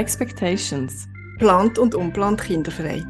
Expectations. Plant und unplant kinderfrei.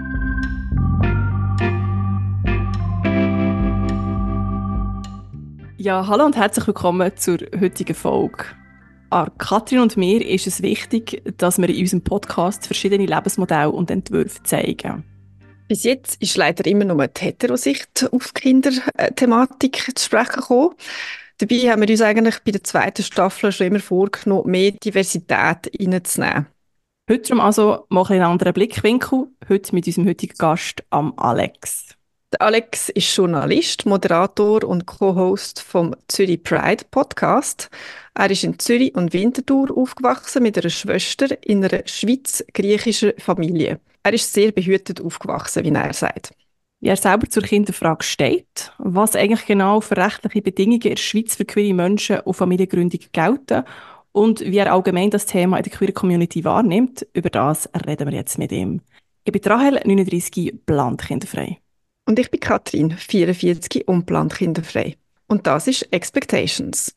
Ja, hallo und herzlich willkommen zur heutigen Folge. An Katrin und mir ist es wichtig, dass wir in unserem Podcast verschiedene Lebensmodelle und Entwürfe zeigen. Bis jetzt ist leider immer nur die Heterosicht auf die Kinderthematik zu sprechen gekommen. Dabei haben wir uns eigentlich bei der zweiten Staffel schon immer vorgenommen, mehr Diversität reinzunehmen. Heute also mal einen anderen Blickwinkel, heute mit unserem heutigen Gast, am Alex. Der Alex ist Journalist, Moderator und Co-Host vom Zürich Pride Podcast. Er ist in Zürich und Winterthur aufgewachsen mit einer Schwester in einer schweiz-griechischen Familie. Er ist sehr behütet aufgewachsen, wie er sagt. Wie er selber zur Kinderfrage steht, was eigentlich genau für rechtliche Bedingungen in der Schweiz für queere Menschen und Familiengründung gelten und wie er allgemein das Thema in der queer Community wahrnimmt, über das reden wir jetzt mit ihm. Ich bin Rahel, 39, plant kinderfrei. Und ich bin Katrin, 44 und plant kinderfrei. Und das ist Expectations.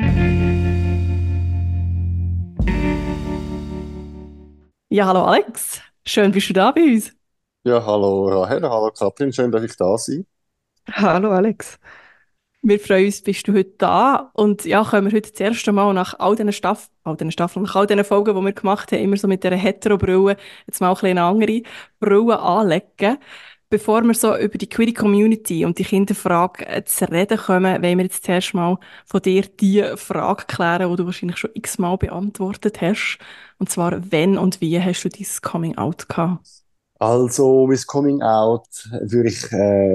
Ja, hallo Alex, schön bist du da bei uns. Ja, hallo Rahel, hallo Katrin, schön, dass ich da sein. Hallo Alex. Wir freuen uns, bist du heute da und ja, können wir heute das erste Mal nach all diesen Staffeln, nach all diesen Folgen, die wir gemacht haben, immer so mit dieser Hetero-Brille, jetzt mal ein bisschen eine andere Brille anlegen. Bevor wir so über die queere Community und die Kinderfrage zu reden kommen, wollen wir jetzt zuerst mal von dir die Frage klären, die du wahrscheinlich schon x-mal beantwortet hast. Und zwar, wann und wie hast du dieses Coming-out gehabt? Also, mein Coming Out, würde ich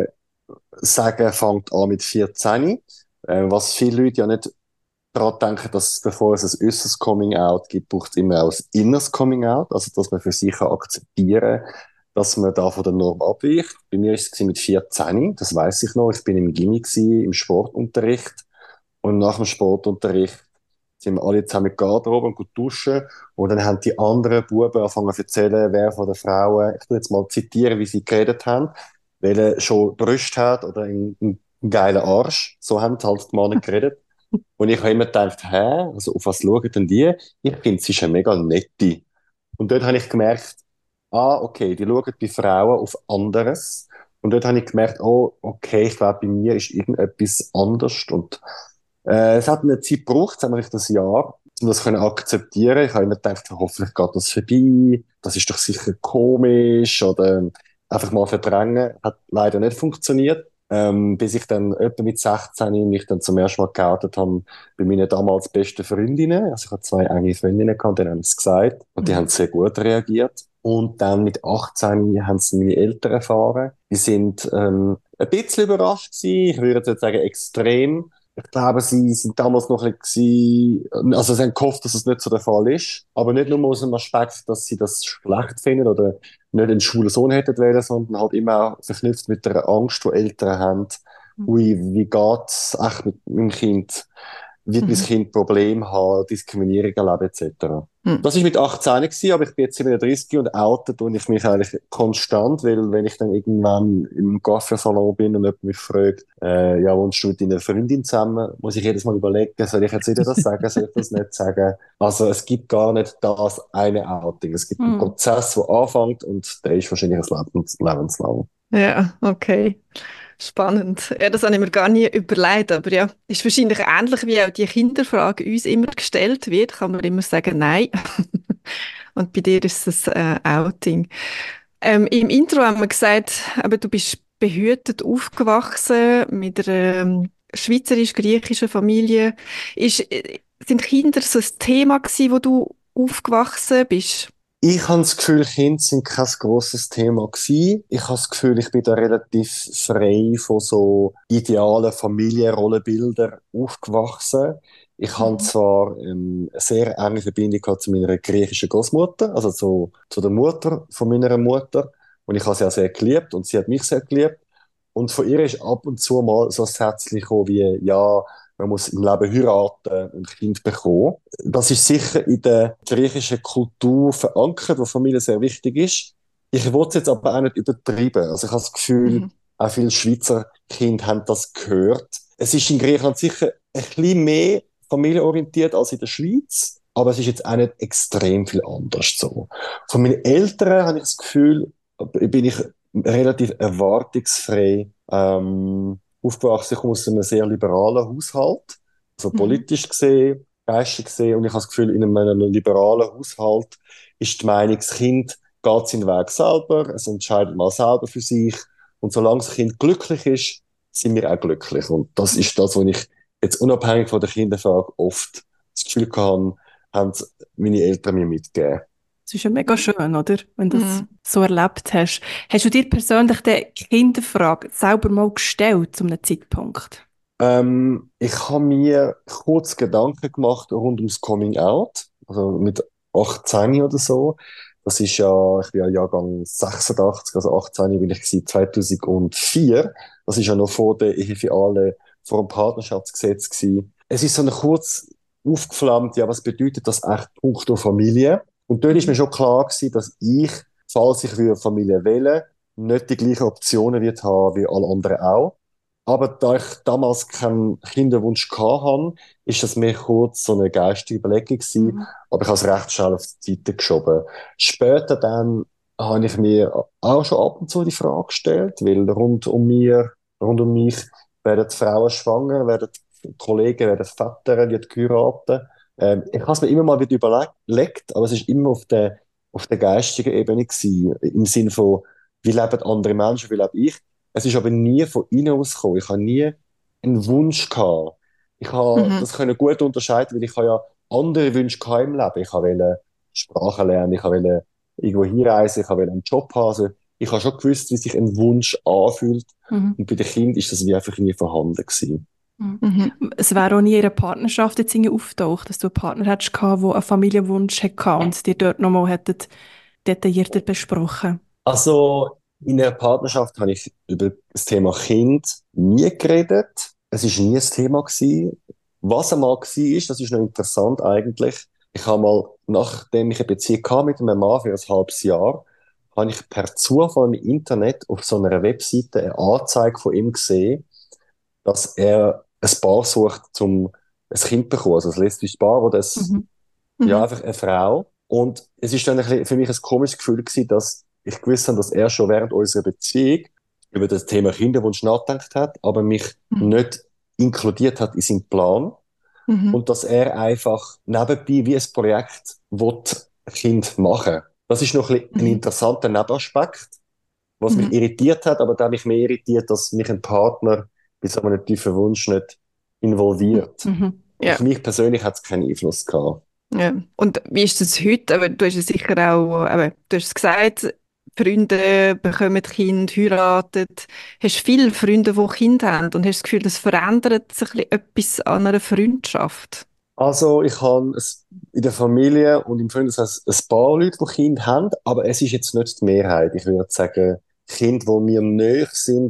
sagen, fängt an mit 14. Was viele Leute ja nicht daran denken, dass bevor es ein äußeres Coming Out gibt, braucht es immer auch ein inneres Coming Out. Also, dass man für sich akzeptieren kann, dass man da von der Norm abweicht. Bei mir war es mit 14, das weiß ich noch. Ich bin im Gymi gsi, im Sportunterricht. Und nach dem Sportunterricht sind wir alle zusammen in die Garderobe und gut duschen. Und dann haben die anderen Buben angefangen zu erzählen, wer von den Frauen, ich will jetzt mal zitieren, wie sie geredet haben, welche schon Brüste hat oder einen geilen Arsch. So haben halt die Männer geredet. Und ich habe immer gedacht, also auf was schauen denn die? Ich finde, sie ist eine mega nette. Und dort habe ich gemerkt, okay, die schauen bei Frauen auf anderes. Und dort habe ich gemerkt, oh, okay, ich glaube, bei mir ist irgendetwas anders. Und es hat eine Zeit gebraucht, es hat vielleicht ein Jahr, um das zu akzeptieren. Ich habe immer gedacht, hoffentlich geht das vorbei, das ist doch sicher komisch oder einfach mal verdrängen. Hat leider nicht funktioniert. Bis ich dann etwa mit 16 mich dann zum ersten Mal geoutet habe bei meinen damals besten Freundinnen. Also ich hatte 2 enge Freundinnen gehabt, denen haben es gesagt und die haben sehr gut reagiert. Und dann mit 18 haben es meine Eltern erfahren. Die sind ein bisschen überrascht gewesen. Ich würde jetzt sagen extrem. Ich glaube, sie sind damals noch ein bisschen, also sie haben gehofft, dass es nicht so der Fall ist. Aber nicht nur aus dem Aspekt, dass sie das schlecht finden oder nicht einen schwulen Sohn hätten wollen, sondern halt immer auch verknüpft mit der Angst, die Eltern haben. Ui, wie geht's echt mit meinem Kind? Wird mein Kind Probleme haben, Diskriminierung erleben, etc. Das war mit 18 gewesen, aber ich bin jetzt 37 und outet und ich mich eigentlich konstant, weil wenn ich dann irgendwann im Coiffeursalon bin und jemand mich fragt, ja, wohnst du mit deiner Freundin zusammen, muss ich jedes Mal überlegen, soll ich jetzt wieder das sagen, soll ich das nicht sagen? Also es gibt gar nicht das eine Outing. Es gibt einen Prozess, der anfängt und der ist wahrscheinlich ein lebenslang. Ja, okay. Spannend. Ja, das habe ich mir gar nie überlegt, aber ja, ist wahrscheinlich ähnlich, wie auch die Kinderfrage uns immer gestellt wird, kann man immer sagen, nein. Und bei dir ist es Outing. Im Intro haben wir gesagt, aber du bist behütet aufgewachsen mit einer schweizerisch-griechischen Familie. Sind Kinder so ein Thema gewesen, wo du aufgewachsen bist? Ich habe das Gefühl, Kinder sind kein grosses Thema gewesen. Ich habe das Gefühl, ich bin da relativ frei von so idealen Familienrollenbildern aufgewachsen. Ich habe zwar eine sehr enge Verbindung gehabt zu meiner griechischen Großmutter, also zu der Mutter von meiner Mutter. Und ich habe sie auch sehr geliebt und sie hat mich sehr geliebt. Und von ihr ist ab und zu mal so ein Sätzchen gekommen wie, ja, man muss im Leben heiraten und Kind bekommen. Das ist sicher in der griechischen Kultur verankert, wo Familie sehr wichtig ist. Ich will es jetzt aber auch nicht übertreiben. Also ich habe das Gefühl, auch viele Schweizer Kinder haben das gehört. Es ist in Griechenland sicher ein bisschen mehr familienorientiert als in der Schweiz. aber es ist jetzt auch nicht extrem viel anders so. Von meinen Eltern habe ich das Gefühl, bin ich relativ erwartungsfrei aufgewachsen. Ich komme aus einem sehr liberalen Haushalt, also politisch gesehen, geistig gesehen, und ich habe das Gefühl, in einem liberalen Haushalt ist die Meinung, das Kind geht seinen Weg selber, es entscheidet mal selber für sich, und solange das Kind glücklich ist, sind wir auch glücklich. Und das ist das, was ich jetzt unabhängig von der Kinderfrage oft das Gefühl hatte, haben meine Eltern mir mitgegeben. Das ist ja mega schön, oder? Wenn du das Mhm. so erlebt hast. Hast du dir persönlich die Kinderfrage selber mal gestellt zu einem Zeitpunkt? Ich habe mir kurz Gedanken gemacht rund ums Coming Out, also mit 18 oder so. Das ist ja, ich bin ja Jahrgang 86, also 18 bin ich gewesen, 2004. Das ist ja noch vor der Ehe für alle, vor dem Partnerschaftsgesetz gewesen. Es ist so eine kurz aufgeflammt, ja, was bedeutet das echt punkto Familie? Und dort ist mir schon klar gewesen, dass ich, falls ich für Familie wähle, nicht die gleichen Optionen wird haben wie alle anderen auch. Aber da ich damals keinen Kinderwunsch hatte, ist das mir kurz so eine geistige Überlegung gewesen, aber ich habe es recht schnell auf die Seite geschoben. Später dann habe ich mir auch schon ab und zu die Frage gestellt, weil rund um mich werden Frauen schwanger, werden Kollegen, werden Väter, die heiraten. Ich habe es mir immer mal wieder überlegt, aber es ist immer auf der geistigen Ebene gewesen, im Sinne von, wie leben andere Menschen, wie lebe ich. Es ist aber nie von innen ausgekommen. Ich habe nie einen Wunsch gehabt. Ich habe Mhm. das können gut unterscheiden, weil ich habe ja andere Wünsche gehabt im Leben. Ich wollte Sprachen lernen, ich wollte irgendwo hinreisen, ich wollte einen Job haben. Also ich habe schon gewusst, wie sich ein Wunsch anfühlt. Mhm. Und bei den Kindern ist das wie einfach nie vorhanden gewesen. Mhm. Es wäre auch nie in einer Partnerschaft jetzt irgendwie auftaucht, dass du einen Partner hättest gehabt, der einen Familienwunsch hatte und dir dort nochmal hättet detaillierter besprochen. Also in einer Partnerschaft habe ich über das Thema Kind nie geredet. Es ist nie ein Thema gewesen. Was einmal war, ist, das ist noch interessant eigentlich. Ich habe mal, nachdem ich eine Beziehung hatte mit einem Mann für ein halbes Jahr, habe ich per Zufall im Internet auf so einer Webseite eine Anzeige von ihm gesehen, dass er ein Paar sucht, um ein Kind zu bekommen. Also ein lesbisches Paar oder Mhm. ja, Mhm. einfach eine Frau. Und es ist dann ein bisschen für mich ein komisches Gefühl gewesen, dass ich gewusst habe, dass er schon während unserer Beziehung über das Thema Kinderwunsch nachgedacht hat, aber mich nicht inkludiert hat in seinen Plan. Mhm. Und dass er einfach nebenbei wie ein Projekt will, ein Kind machen. Das ist noch ein bisschen ein Mhm. interessanter Nebenaspekt, was mich Mhm. irritiert hat, aber da hat mich mehr irritiert, dass mich ein Partner bei so einem tiefen Wunsch nicht involviert. Mhm. Ja. Auf mich persönlich hat es keinen Einfluss gehabt. Ja. Und wie ist das heute? Aber du hast ja sicher auch, aber du hast es gesagt, Freunde bekommen Kind, heiraten. Hast viele Freunde, die Kinder haben und hast das Gefühl, das verändert sich ein bisschen etwas an einer Freundschaft? Also, ich habe in der Familie und im Freundeskreis ein paar Leute, die Kinder haben, aber es ist jetzt nicht die Mehrheit. Ich würde sagen, Kinder, die mir nahe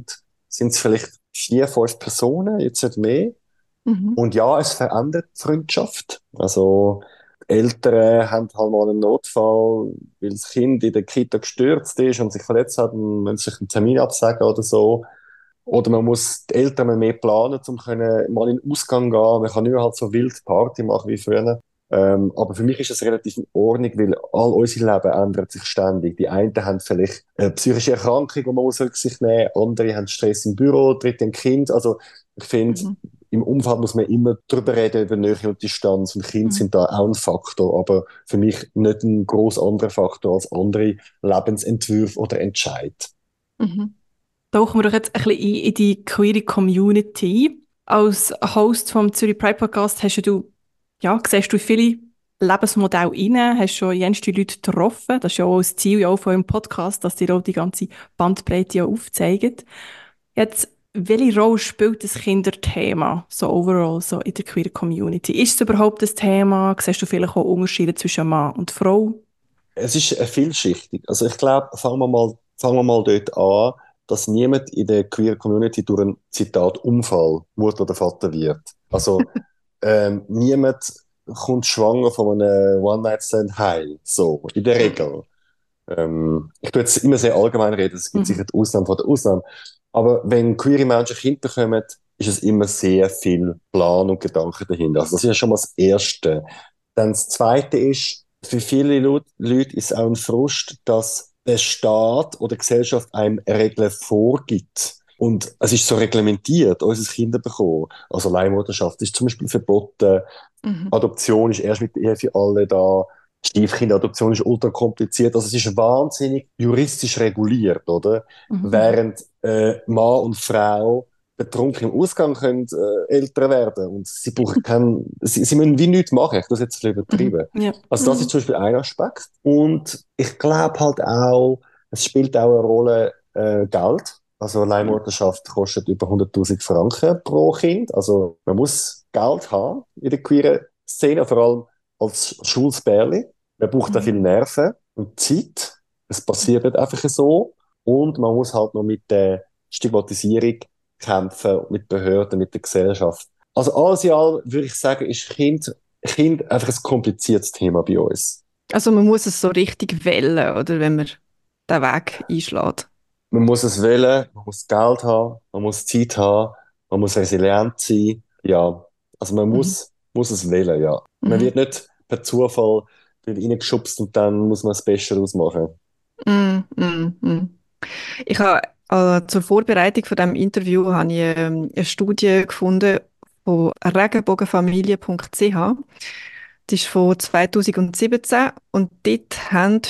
sind es vielleicht 4, 5 Personen, jetzt nicht mehr. Mhm. Und ja, es verändert die Freundschaft. Also, die Eltern haben halt mal einen Notfall, weil das Kind in der Kita gestürzt ist und sich verletzt hat und müssen sich einen Termin absagen oder so. Oder man muss die Eltern mehr planen, um können mal in den Ausgang gehen. Man kann nicht mehr halt so wild Party machen wie früher. Aber für mich ist das relativ in Ordnung, weil all unser Leben ändert sich ständig. Die einen haben vielleicht eine psychische Erkrankung, die man muss Rücksicht nehmen muss. Andere haben Stress im Büro, dritte ein Kind. Also ich finde, Mhm. im Umfeld muss man immer drüber reden, über Nähe und Distanz. Und Kinder Mhm. sind da auch ein Faktor, aber für mich nicht ein groß anderer Faktor als andere Lebensentwürfe oder Entscheid. Mhm. Tauchen wir doch jetzt ein bisschen ein in die queere Community. Als Host vom Zürich Pride Podcast hast du, ja, siehst du viele Lebensmodelle rein, hast schon jenste Leute getroffen. Das ist ja auch das Ziel ja auch von eurem Podcast, dass ihr auch die ganze Bandbreite ja aufzeigt. Jetzt, welche Rolle spielt das Kinderthema so overall so in der queer Community? Ist es überhaupt das Thema? Siehst du vielleicht auch Unterschiede zwischen Mann und Frau? Es ist vielschichtig. Also ich glaube, fangen wir mal dort an, dass niemand in der Queer Community durch ein Zitat Unfall Mutter oder Vater wird. Also niemand kommt schwanger von einem One-Night-Stand heim. So, in der Regel. Ich tue jetzt immer sehr allgemein reden, es gibt sicher die Ausnahmen von der Ausnahme. Aber wenn queere Menschen Kinder bekommen, ist es immer sehr viel Plan und Gedanken dahinter. Also das ist ja schon mal das Erste. Dann das Zweite ist, für viele Leute ist es auch ein Frust, dass der Staat oder die Gesellschaft einem Regeln vorgibt. Und es ist so reglementiert, unser Kinder bekommen. Also Leihmutterschaft ist zum Beispiel verboten, Mhm. Adoption ist erst mit der Ehe für alle da, Stiefkinderadoption ist ultra kompliziert. Also es ist wahnsinnig juristisch reguliert, oder? Während Mann und Frau betrunken im Ausgang können älter werden und sie brauchen sie müssen wie nichts machen. Ich das jetzt ein bisschen übertrieben. Ja. Also das ist zum Beispiel ein Aspekt. Und ich glaube halt auch, es spielt auch eine Rolle Geld. Also Leihmutterschaft kostet über 100.000 Franken pro Kind. Also man muss Geld haben in der queeren Szene, vor allem als schwules Bärli. Man braucht da viel Nerven und Zeit. Es passiert nicht einfach so. Und man muss halt noch mit der Stigmatisierung kämpfen, mit Behörden, mit der Gesellschaft. Also alles in allem würde ich sagen, ist Kind einfach ein kompliziertes Thema bei uns. Also man muss es so richtig wählen, oder, wenn man den Weg einschlägt. Man muss es wählen, man muss Geld haben, man muss Zeit haben, man muss resilient sein. Ja, also man Mhm. muss es wählen, ja. Man Mhm. wird nicht per Zufall reingeschubst und dann muss man das Beste daraus machen. Mm, mm, mm. Ich habe zur Vorbereitung von diesem Interview habe ich, eine Studie gefunden von regenbogenfamilie.ch. Die ist von 2017 und dort haben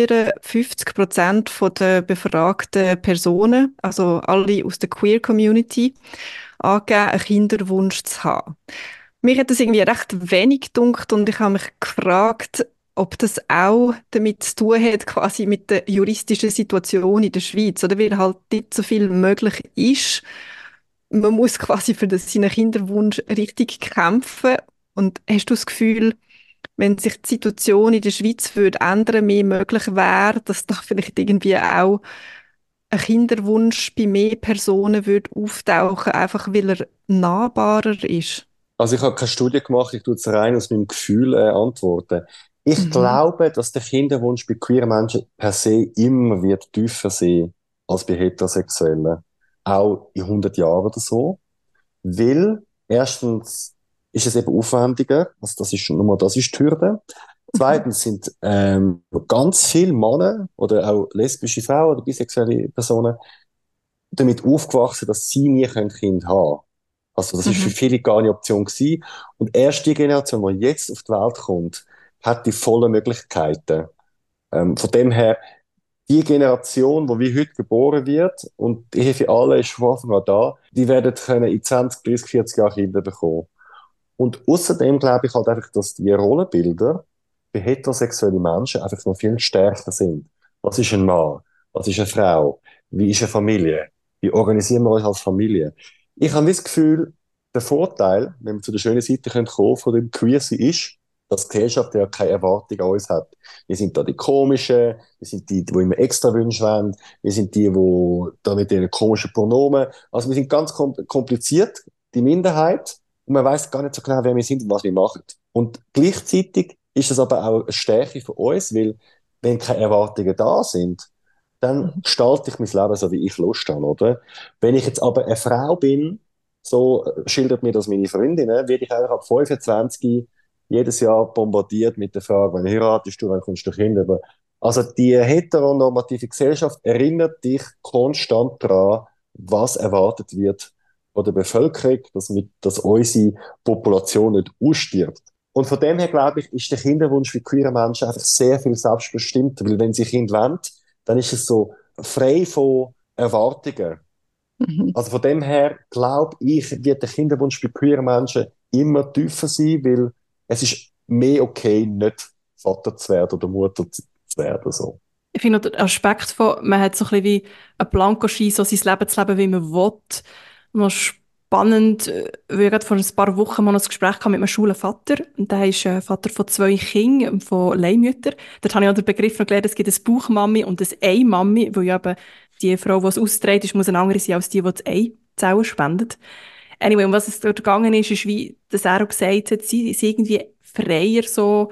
54% der befragten Personen, also alle aus der Queer Community, angegeben, einen Kinderwunsch zu haben. Mich hat das irgendwie recht wenig gedunkt und ich habe mich gefragt, ob das auch damit zu tun hat, quasi mit der juristischen Situation in der Schweiz, oder weil halt dort so viel möglich ist. Man muss quasi für seinen Kinderwunsch richtig kämpfen. Und hast du das Gefühl, wenn sich die Situation in der Schweiz würde ändern, mehr möglich wäre, dass da vielleicht irgendwie auch ein Kinderwunsch bei mehr Personen würde auftauchen, einfach weil er nahbarer ist? Also ich habe keine Studie gemacht, ich tue es rein aus meinem Gefühl antworten. Ich Mhm. glaube, dass der Kinderwunsch bei queeren Menschen per se immer wird tiefer sein als bei Heterosexuellen. Auch in 100 Jahren oder so. Weil, erstens ist es eben aufwendiger, also das ist die Hürde. Mhm. Zweitens sind ganz viele Männer oder auch lesbische Frauen oder bisexuelle Personen damit aufgewachsen, dass sie nie Kind haben können. Also das ist für Mhm. viele gar nicht Option gewesen. Und erst die Generation, die jetzt auf die Welt kommt, hat die vollen Möglichkeiten. Von dem her, die Generation, die wie heute geboren wird, und die Ehe für alle ist von Anfang an da, die werden können in 20, 30, 40 Jahren Kinder bekommen. Und außerdem glaube ich halt einfach, dass die Rollenbilder bei heterosexuellen Menschen einfach noch viel stärker sind. Was ist ein Mann? Was ist eine Frau? Wie ist eine Familie? Wie organisieren wir uns als Familie? Ich habe das Gefühl, der Vorteil, wenn wir zu der schönen Seite kommen können, von dem Queersein ist, dass die Gesellschaft ja keine Erwartung an uns hat. Wir sind da die Komischen, wir sind die immer extra Wünsche haben, wir sind die da mit ihren komischen Pronomen, also wir sind ganz kompliziert, die Minderheit, und man weiß gar nicht so genau, wer wir sind und was wir machen. Und gleichzeitig ist es aber auch eine Stärke für uns, weil wenn keine Erwartungen da sind, dann Mhm. gestalte ich mein Leben so, wie ich Lust habe, oder? Wenn ich jetzt aber eine Frau bin, so schildert mir das meine Freundin, werde ich eigentlich ab 25 jedes Jahr bombardiert mit der Frage, wann heiratest du, wann kommst du Kinder? Also die heteronormative Gesellschaft erinnert dich konstant daran, was erwartet wird von der Bevölkerung, dass unsere Population nicht ausstirbt. Und von dem her, glaube ich, ist der Kinderwunsch für queere Menschen einfach sehr viel selbstbestimmter, weil wenn sie Kind wollen, dann ist es so frei von Erwartungen. Mhm. Also von dem her, glaube ich, wird der Kinderwunsch bei queeren Menschen immer tiefer sein, weil es ist mehr okay, nicht Vater zu werden oder Mutter zu werden, so. Ich finde auch den Aspekt von, man hat so ein bisschen wie einen Blankoschein, so sein Leben zu leben, wie man will. Noch spannend, weil ich gerade vor ein paar Wochen mal noch ein Gespräch hatte mit einem schwulen Vater. Und der ist Vater von 2 Kindern, von Leihmüttern. Dort habe ich auch den Begriff noch gelernt, es gibt eine Bauchmami und eine Ei-Mami, weil ja eben die Frau, die es austrägt, ist, muss eine andere sein als die das Eizellen spendet. Anyway, um was es dort gegangen ist, ist wie, dass er auch gesagt hat, sie ist irgendwie freier so,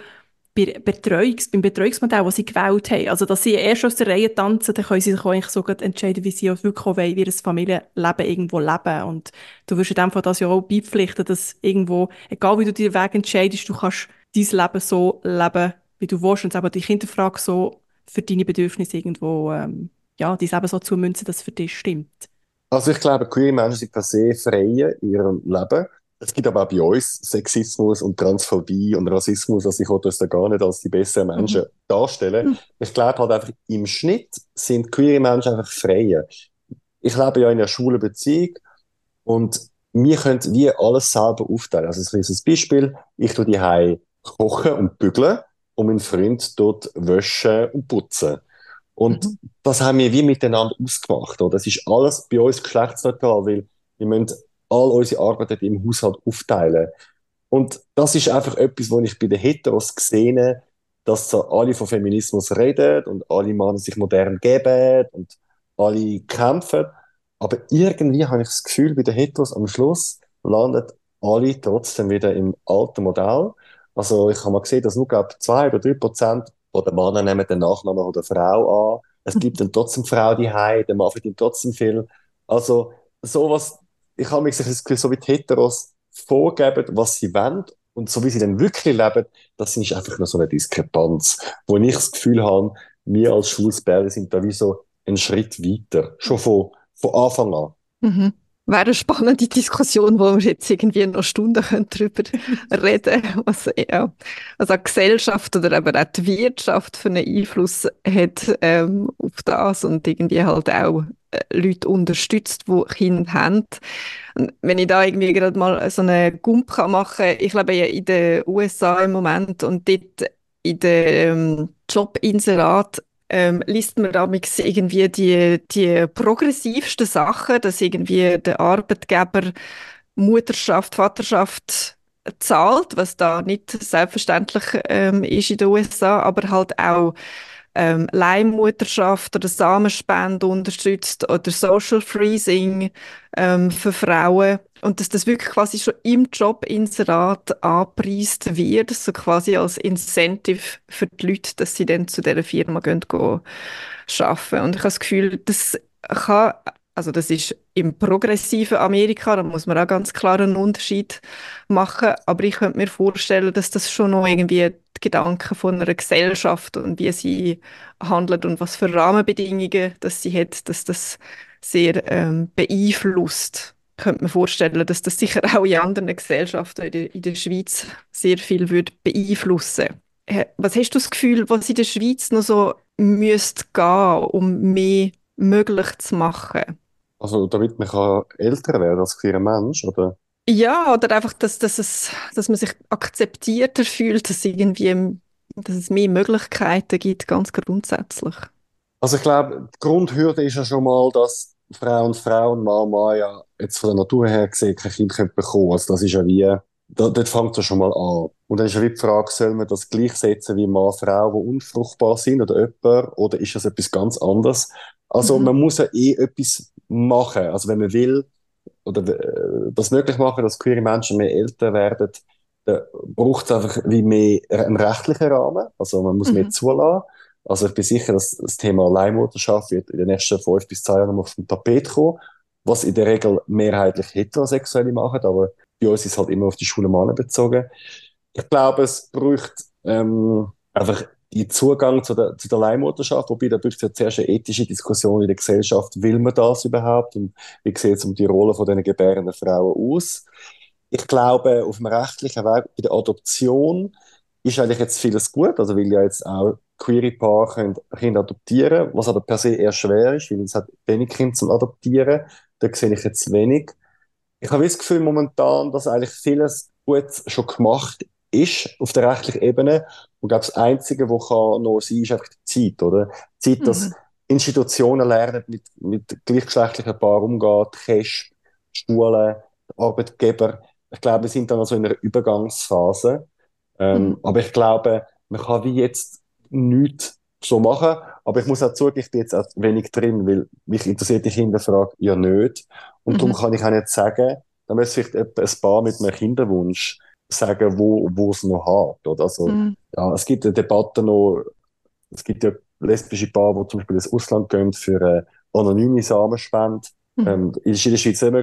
beim Betreuungsmodell, das sie gewählt haben. Also, dass sie erst aus der Reihe tanzen, dann können sie sich auch eigentlich so gut entscheiden, wie sie auch wirklich auch wollen, wie ihr Familienleben irgendwo leben. Und du wirst in dem Fall das ja auch beipflichten, dass irgendwo, egal wie du dir den Weg entscheidest, du kannst dein Leben so leben, wie du willst und aber die Kinderfrage so für deine Bedürfnisse irgendwo, ja, dein Leben so zu münzen, dass es für dich stimmt. Also ich glaube, queere Menschen sind per se frei in ihrem Leben. Es gibt aber auch bei uns Sexismus und Transphobie und Rassismus. Also ich will uns da gar nicht als die besseren Menschen darstellen. Mhm. Ich glaube halt einfach, im Schnitt sind queere Menschen einfach frei. Ich lebe ja in einer schwulen Beziehung und wir können wie alles selber aufteilen. Also ein kleines Beispiel, ich tue die kochen und bügeln und mein Freund dort waschen und putzen. Und Mhm. das haben wir wie miteinander ausgemacht. Oder? Das ist alles bei uns geschlechtsneutral, weil wir müssen all unsere Arbeit dort im Haushalt aufteilen. Und das ist einfach etwas, was ich bei den Heteros gesehen habe, dass so alle von Feminismus reden und alle Männer sich modern geben und alle kämpfen. Aber irgendwie habe ich das Gefühl, bei den Heteros am Schluss landen alle trotzdem wieder im alten Modell. Also ich habe mal gesehen, dass nur glaub, 2 oder 3% der Männer nehmen den Nachnamen von der Frau an. Es gibt dann trotzdem Frau die der Mann verdient trotzdem viel. Also sowas, ich habe mir das Gefühl, so wie die Heteros vorgeben, was sie wollen und so wie sie dann wirklich leben, das ist einfach nur so eine Diskrepanz, wo ich das Gefühl habe, wir als schwules Pärchen sind da wie so einen Schritt weiter, schon von Anfang an. Mhm. Wäre eine spannende Diskussion, wo wir jetzt irgendwie noch Stunden darüber reden können, was auch die Gesellschaft oder eben auch die Wirtschaft für einen Einfluss hat auf das und irgendwie halt auch Leute unterstützt, die Kinder haben. Und wenn ich da irgendwie gerade mal so eine Gump machen kann, ich lebe ja in den USA im Moment und dort in den Jobinserat liest man damals irgendwie die progressivsten Sachen, dass irgendwie der Arbeitgeber Mutterschaft, Vaterschaft zahlt, was da nicht selbstverständlich ist in den USA, aber halt auch Leihmutterschaft oder Samenspende unterstützt oder Social Freezing für Frauen und dass das wirklich quasi schon im Jobinserat angepreist wird, so quasi als Incentive für die Leute, dass sie dann zu dieser Firma gehen arbeiten. Und ich habe das Gefühl, kann, also das ist im progressiven Amerika, da muss man auch ganz klar einen Unterschied machen, aber ich könnte mir vorstellen, dass das schon noch irgendwie die Gedanken von einer Gesellschaft und wie sie handelt und was für Rahmenbedingungen dass sie hat, dass das sehr beeinflusst. Ich könnte mir vorstellen, dass das sicher auch in anderen Gesellschaften in der Schweiz sehr viel würde beeinflussen. Was hast du das Gefühl, was in der Schweiz noch so müsste gehen, um mehr möglich zu machen? Also damit man kann älter werden als queerer Mensch, oder? Ja, oder einfach, dass man sich akzeptierter fühlt, dass es mehr Möglichkeiten gibt, ganz grundsätzlich. Also ich glaube, die Grundhürde ist ja schon mal, dass Frau und Mann ja jetzt von der Natur her gesehen kein Kind können bekommen. Also das ist ja wie, dort fängt es schon mal an. Und dann ist ja wie die Frage, soll man das gleichsetzen wie Mann, Frau, die unfruchtbar sind oder jemand, oder ist das etwas ganz anderes? Also Mhm. man muss ja etwas machen. Also wenn man will, oder das möglich machen, dass queere Menschen mehr älter werden, dann braucht es einfach wie mehr einen rechtlichen Rahmen. Also man muss mehr Mhm. zulassen. Also ich bin sicher, dass das Thema Leihmutterschaft wird in den nächsten 5 bis 10 Jahren noch auf den Tapet kommen, was in der Regel mehrheitlich Heterosexuelle machen, aber bei uns ist es halt immer auf die schwulen Männer bezogen. Ich glaube, es braucht einfach die Zugang zu der Leihmutterschaft, wobei da braucht es ja zuerst eine ethische Diskussion in der Gesellschaft. Will man das überhaupt? Und wie sieht es um die Rolle von diesen gebärenden Frauen aus? Ich glaube, auf dem rechtlichen Weg bei der Adoption ist eigentlich jetzt vieles gut, also weil ja jetzt auch queere Paare können Kinder adoptieren, was aber per se eher schwer ist, weil es hat wenig Kinder zum Adoptieren. Da sehe ich jetzt wenig. Ich habe das Gefühl momentan, dass eigentlich vieles gut schon gemacht ist auf der rechtlichen Ebene. Und ich glaube, das Einzige, was kann noch sein, ist einfach die Zeit, oder? Die Zeit, dass Mhm. Institutionen lernen, mit gleichgeschlechtlichen Paaren umgehen, die KESB, Schulen, Arbeitgeber. Ich glaube, wir sind dann also in einer Übergangsphase. Mhm. Aber ich glaube, man kann wie jetzt nichts so machen. Aber ich muss auch zugeben, ich bin jetzt auch wenig drin, weil mich interessiert die Kinderfrage ja nicht. Und darum Mhm. kann ich auch nicht sagen, da müsste vielleicht etwa ein Paar mit einem Kinderwunsch sagen, wo es noch hat. Oder? Also, Mhm. ja, es gibt eine Debatte noch, es gibt ja lesbische Paare, die zum Beispiel ins Ausland gehen für eine anonyme Samenspende. Mhm. Ist in der Schweiz nicht möglich.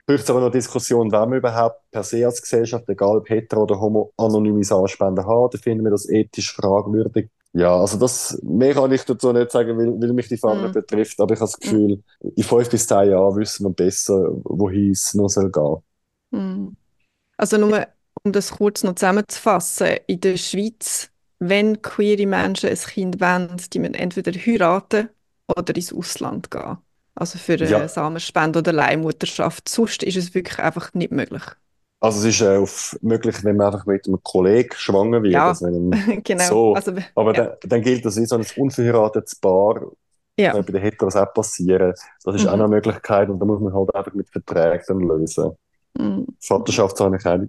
braucht es aber noch Diskussion, wenn wir überhaupt per se als Gesellschaft, egal ob hetero oder homo, anonyme Samenspenden haben. Da finden wir das ethisch fragwürdig. Ja, also mehr kann ich dazu nicht sagen, weil mich die Frage nicht Mm, betrifft, aber ich habe das mm, Gefühl, in 5 bis 10 Jahren wissen wir besser, wohin es noch soll gehen. mm. Also nur, um das kurz noch zusammenzufassen, in der Schweiz, wenn queere Menschen ein Kind wollen, die müssen entweder heiraten oder ins Ausland gehen. Also für eine Ja, Samenspende oder Leihmutterschaft. Sonst ist es wirklich einfach nicht möglich. also es ist möglich, wenn man einfach mit einem Kollegen schwanger wird, Ja, also wenn genau. so, Also, aber ja, dann gilt das wie so ein unverheiratetes Paar, ja. kann bei den Heteros auch passieren. Das ist auch Mhm. eine Möglichkeit und da muss man halt einfach mit Verträgen dann lösen. Mhm. Mhm. Vaterschaftsanerkennung,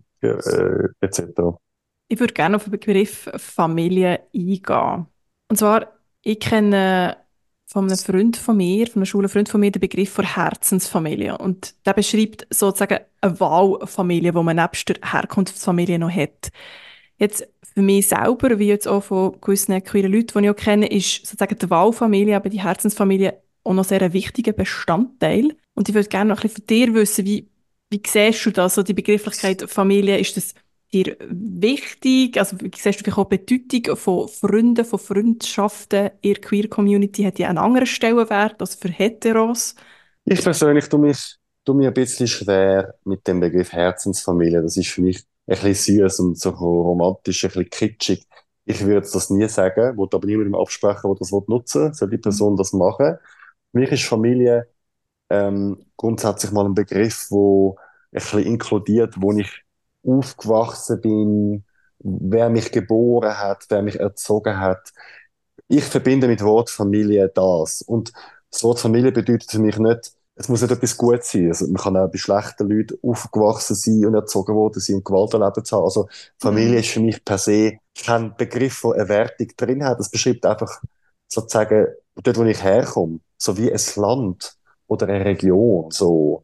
etc. Ich würde gerne auf den Begriff Familie eingehen. Und zwar, ich kenne von einem Freund von mir, von einem Schulfreund von mir, den Begriff von Herzensfamilie. Und der beschreibt sozusagen eine Wahlfamilie, die man nebst der Herkunftsfamilie noch hat. Jetzt für mich selber, wie jetzt auch von gewissen queeren Leuten, die ich auch kenne, ist sozusagen die Wahlfamilie, aber die Herzensfamilie auch noch sehr ein wichtiger Bestandteil. Und ich würde gerne noch ein bisschen von dir wissen, wie siehst du das, so die Begrifflichkeit Familie, ist das dir wichtig? Also, wie siehst du vielleicht auch die Bedeutung von Freunden, von Freundschaften in der Queer Community? Hat die einen anderen Stellenwert als für Heteros? Ich persönlich tue mir ein bisschen schwer mit dem Begriff Herzensfamilie. Das ist für mich ein bisschen süß und so romantisch, ein bisschen kitschig. Ich würde das nie sagen, wollte aber niemandem absprechen, der das nutzen will. Soll die Mhm. Person das machen? Für mich ist Familie grundsätzlich mal ein Begriff, wo ein bisschen inkludiert, wo ich aufgewachsen bin, wer mich geboren hat, wer mich erzogen hat. Ich verbinde mit Wort Familie das. Und das Wort Familie bedeutet für mich nicht, es muss nicht etwas Gutes sein. Also man kann auch bei schlechten Leuten aufgewachsen sein und erzogen worden sein und Gewalt erlebt haben. Also Familie Mhm. ist für mich per se kein Begriff, der eine Wertung drin hat. Es beschreibt einfach sozusagen dort, wo ich herkomme, so wie ein Land oder eine Region. So.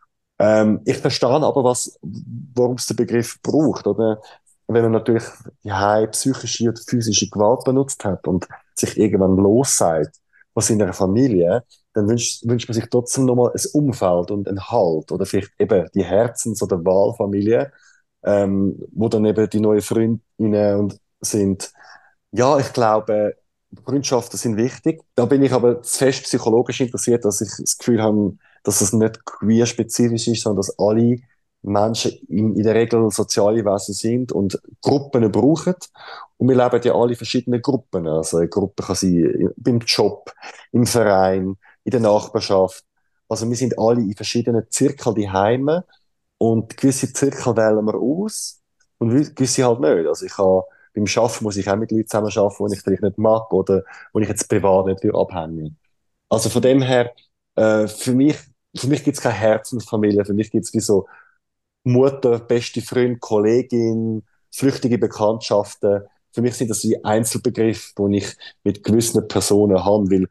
Ich verstehe aber, warum es den Begriff braucht. Oder? Wenn man natürlich die psychische oder physische Gewalt benutzt hat und sich irgendwann lossagt von seiner Familie, dann wünscht man sich trotzdem nochmal ein Umfeld und einen Halt. Oder vielleicht eben die Herzens- oder Wahlfamilie, wo dann eben die neuen Freundinnen und sind. Ja, ich glaube, Freundschaften sind wichtig. Da bin ich aber zu fest psychologisch interessiert, dass ich das Gefühl habe, dass es nicht queer-spezifisch ist, sondern dass alle Menschen in der Regel soziale Wesen sind und Gruppen brauchen. Und wir leben ja alle in verschiedenen Gruppen. Also eine Gruppe kann sein beim Job, im Verein, in der Nachbarschaft. Also wir sind alle in verschiedenen Zirkeln daheim und gewisse Zirkel wählen wir aus und gewisse halt nicht. Also beim Arbeiten muss ich auch mit Leuten zusammen arbeiten, die ich vielleicht nicht mag oder wo ich jetzt privat nicht abhängen. Also von dem her, äh, für mich, für mich gibt es keine Herzensfamilie. Für mich gibt es wie so Mutter, beste Freund, Kollegin, flüchtige Bekanntschaften. Für mich sind das wie Einzelbegriffe, die ich mit gewissen Personen habe, weil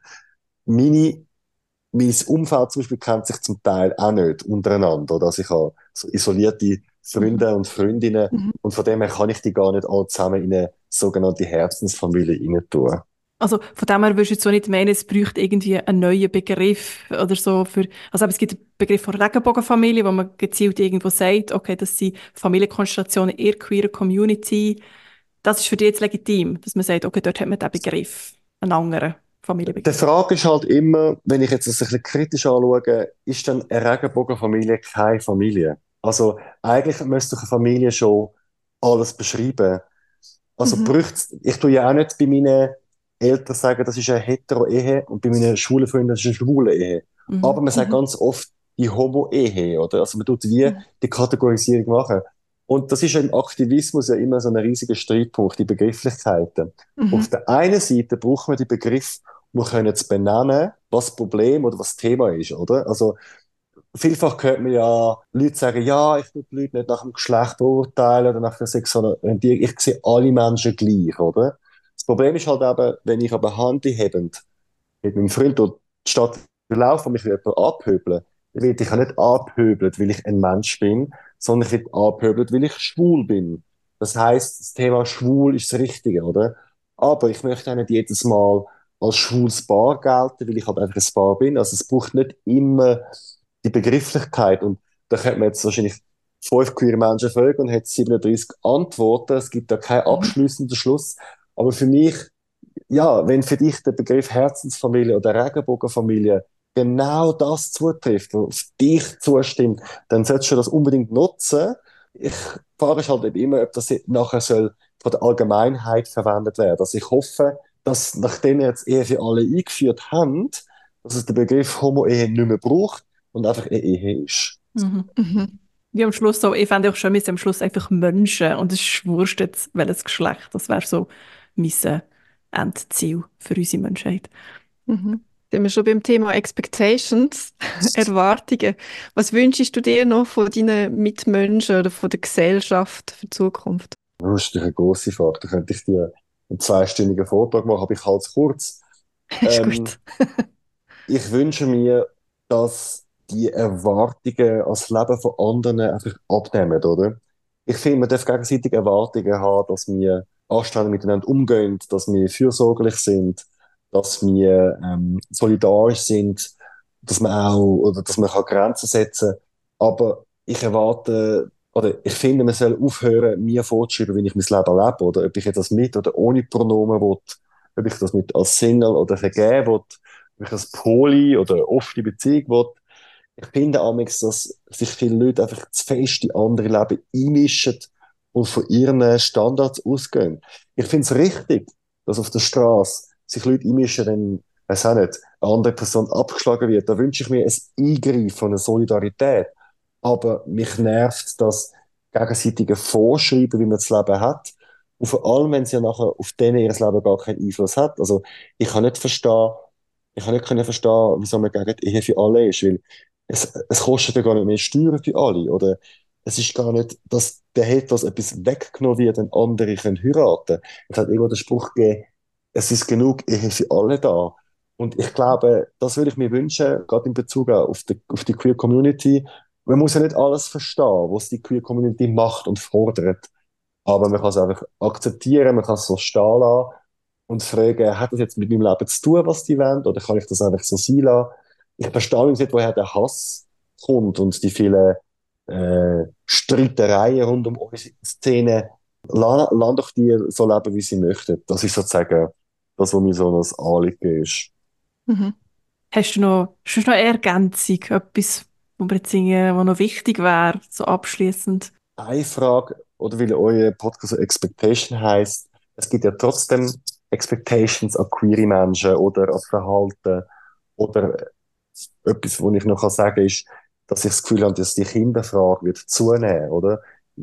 meine mein Umfeld zum Beispiel kennt sich zum Teil auch nicht untereinander. Oder? Also ich habe so isolierte Mhm. Freunde und Freundinnen Mhm. und von dem her kann ich die gar nicht alle zusammen in eine sogenannte Herzensfamilie rein tun. Also von dem her würdest du jetzt so nicht meinen, es bräuchte irgendwie einen neuen Begriff oder so für, also eben, es gibt den Begriff von Regenbogenfamilie, wo man gezielt irgendwo sagt, okay, das sind Familienkonstellationen in der queeren Community. Das ist für dich jetzt legitim, dass man sagt, okay, dort hat man den Begriff, einen anderen Die Familienbegriff. Frage ist halt immer, wenn ich jetzt das ein bisschen kritisch anschaue, ist dann eine Regenbogenfamilie keine Familie? Also eigentlich müsste doch eine Familie schon alles beschreiben. Also Mhm. ich tue ja auch nicht bei meinen Eltern sagen, das ist eine Hetero-Ehe und bei meinen schwulen Freunden, das ist eine schwule Ehe. Aber Mhm. man sagt Mhm. ganz oft die Homo-Ehe, oder? Also man tut wie Mhm. die Kategorisierung machen. Und das ist ja im Aktivismus ja immer so ein riesiger Streitpunkt, die Begrifflichkeiten. Auf Mhm. der einen Seite braucht man die Begriff, um können zu benennen, was das Problem oder was das Thema ist, oder? Also vielfach hört man ja Leute sagen, ja, ich tue die Leute nicht nach dem Geschlecht beurteilen oder nach der Sexualität. Ich sehe alle Menschen gleich, oder? Das Problem ist halt eben, wenn ich aber handhebend mit meinem Freund durch die Stadt laufe und mich jemand abhöbeln, dann werde ich ja nicht abhöbelt, weil ich ein Mensch bin, sondern ich werde abhöbelt, weil ich schwul bin. Das heißt, das Thema schwul ist das Richtige, oder? Aber ich möchte auch nicht jedes Mal als schwules Paar gelten, weil ich halt einfach ein Paar bin. Also es braucht nicht immer die Begrifflichkeit. Und Da könnte man jetzt wahrscheinlich 5 queere Menschen fragen und hat 37 Antworten. Es gibt da keinen abschließenden Schluss. Aber für mich, ja, wenn für dich der Begriff Herzensfamilie oder Regenbogenfamilie genau das zutrifft, was auf dich zustimmt, dann solltest du das unbedingt nutzen. Ich frage mich halt eben immer, ob das nachher soll von der Allgemeinheit verwendet werden. Also ich hoffe, dass nachdem wir jetzt Ehe für alle eingeführt haben, dass es den Begriff Homo-Ehe nicht mehr braucht und einfach eine Ehe ist. Mhm. Mhm. Wie am Schluss so, ich fände auch schön, wir sind am Schluss einfach Menschen und es ist wurscht jetzt, welches Geschlecht. Das wäre so mein Endziel für unsere Menschheit. Mhm. Sind wir schon beim Thema Expectations, Erwartungen. Was wünschst du dir noch von deinen Mitmenschen oder von der Gesellschaft für die Zukunft? Das ist natürlich eine grosse Frage. Da könnte ich dir einen 2-stündigen Vortrag machen, aber ich halte es kurz. Ist Ähm, gut. Ich wünsche mir, dass die Erwartungen ans Leben von anderen einfach abnehmen, oder? Ich finde, man darf gegenseitig Erwartungen haben, dass wir anständig miteinander umgehen, dass wir fürsorglich sind, dass wir solidarisch sind, dass man auch, oder dass man kann Grenzen setzen kann. Aber ich erwarte, oder ich finde, man soll aufhören, mir vorzuschreiben, wie ich mein Leben lebe, oder ob ich jetzt das mit oder ohne Pronomen will, ob ich das mit als Single oder vergeben will, ob ich das Poly oder offene Beziehung will. Ich finde amigs, dass sich viele Leute einfach zu fest in andere Leben einmischen und von ihren Standards ausgehen. Ich finde es richtig, dass auf der Straße sich Leute einmischen, wenn, weiß auch nicht, eine andere Person abgeschlagen wird. Da wünsche ich mir ein Eingreifen, eine Solidarität. Aber mich nervt das gegenseitige Vorschreiben, wie man das Leben hat. Und vor allem, wenn sie ja nachher auf denen ihr Leben gar keinen Einfluss hat. Also, ich kann nicht verstehen, ich kann nicht können verstehen, wieso man gegen die Ehe für alle ist, weil es kostet ja gar nicht mehr Steuern für alle, oder? Es ist gar nicht, dass der Ethos etwas weggenommen wird, wenn andere können heiraten. Es hat irgendwo den Spruch gegeben, es ist genug Ehe für alle da. Und ich glaube, das würde ich mir wünschen, gerade in Bezug auf die Queer Community. Man muss ja nicht alles verstehen, was die Queer Community macht und fordert. Aber man kann es einfach akzeptieren, man kann es so stehen lassen und fragen, hat das jetzt mit meinem Leben zu tun, was die wollen, oder kann ich das einfach so sein lassen? Ich verstehe übrigens nicht, woher der Hass kommt und die vielen Streitereien rund um unsere Szene. Lass doch die so leben, wie sie möchten. Das ist sozusagen das, was mir so ein Anliegen ist. Mhm. Hast du noch, sonst noch eine Ergänzung, etwas, wo mir jetzt was noch wichtig wäre, so abschließend? Eine Frage, oder weil euer Podcast so Expectation heißt, es gibt ja trotzdem Expectations an queere Menschen oder an Verhalten oder etwas, was ich noch sagen kann, ist, dass ich das Gefühl habe, dass die Kinderfrage wird zunehmen, oder?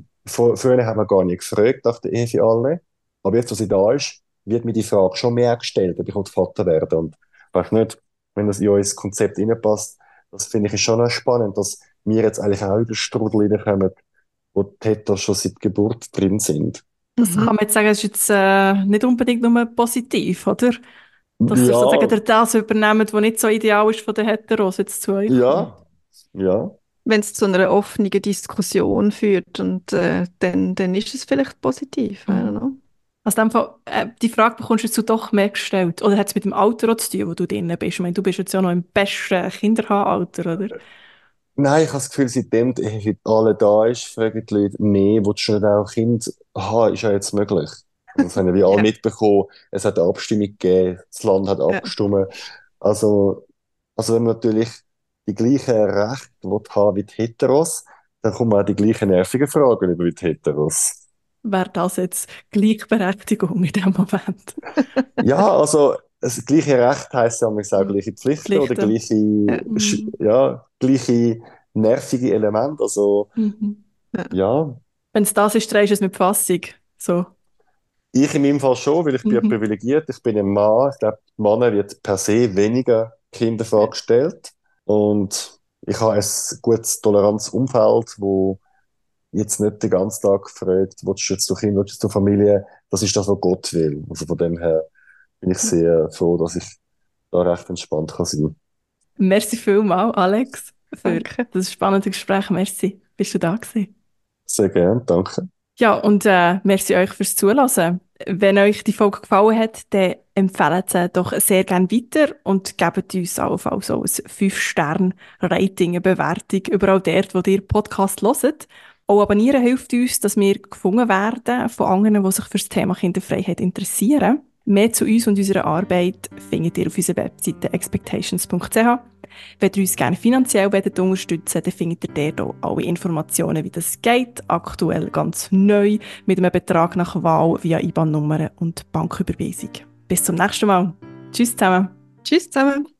Früher haben wir gar nicht gefragt nach der Ehe für alle, aber jetzt, wo sie da ist, wird mir die Frage schon mehr gestellt, ob ich Vater werden und ich weiß nicht, wenn das in unser Konzept reinpasst, das finde ich schon noch spannend, dass wir jetzt eigentlich auch in den Strudel reinkommen, wo die Täter schon seit Geburt drin sind. Das kann Mhm. man jetzt sagen, das ist jetzt nicht unbedingt nur positiv, oder? Dass ihr sozusagen Ja, das übernehmt, was nicht so ideal ist von den Heteros jetzt zu euch kommt. ja, ja. Wenn es zu einer offenen Diskussion führt und dann ist es vielleicht positiv. I don't Mhm. know. Also in dem Fall, die Frage bekommst du jetzt doch mehr gestellt. Oder hat es mit dem Alter auch zu tun, wo du drin bist? Ich meine, du bist jetzt ja noch im besten Kinderhaaralter, oder? Nein, ich habe das Gefühl, seitdem die Ehe für alle da ist, fragen die Leute mehr, willst du nicht auch ein Kind haben, ist ja jetzt möglich. Und das haben ja wie alle Ja, mitbekommen, es hat eine Abstimmung gegeben, das Land hat ja. abgestimmt. Also, also wenn man natürlich die gleichen Rechte will haben wie die Heteros, dann kommen auch die gleichen nervigen Fragen über wie die Heteros. Wäre das jetzt Gleichberechtigung in dem Moment? Ja, also das gleiche Recht heisst ja manchmal auch Mhm. gleiche Pflichten oder Pflichten. gleiche, Ja. Mhm. ja, gleiche nervige Elemente. Also, Mhm. Ja. ja. Wenn es das ist, drehst du es mit Fassung. So. Ich in meinem Fall schon, weil ich bin ja Mhm. privilegiert. Ich bin ein Mann. Ich glaube, Männer wird per se weniger Kinderfrage gestellt. Und ich habe ein gutes Toleranzumfeld, wo jetzt nicht den ganzen Tag fragt, willst du jetzt zu Kind, willst du zur Familie? Das ist das, was Gott will. Also von dem her bin ich sehr froh, dass ich da recht entspannt kann sein. Merci vielmals, Alex, für Danke. das spannende Gespräch. Merci, bist du da gewesen. Sehr gern, danke. Ja, und merci euch fürs Zuhören. Wenn euch die Folge gefallen hat, dann empfehlt sie doch sehr gerne weiter und gebt uns allenfalls so ein 5-Sterne-Rating, eine Bewertung, überall dort, wo ihr Podcast hört. Auch abonnieren hilft uns, dass wir gefunden werden von anderen, die sich für das Thema Kinderfreiheit interessieren. Mehr zu uns und unserer Arbeit findet ihr auf unserer Webseite expectations.ch. Wenn ihr uns gerne finanziell unterstützen wollt, dann findet ihr dort auch alle Informationen, wie das geht. Aktuell ganz neu mit einem Betrag nach Wahl via IBAN-Nummer und Banküberweisung. Bis zum nächsten Mal. Tschüss zusammen. Tschüss zusammen.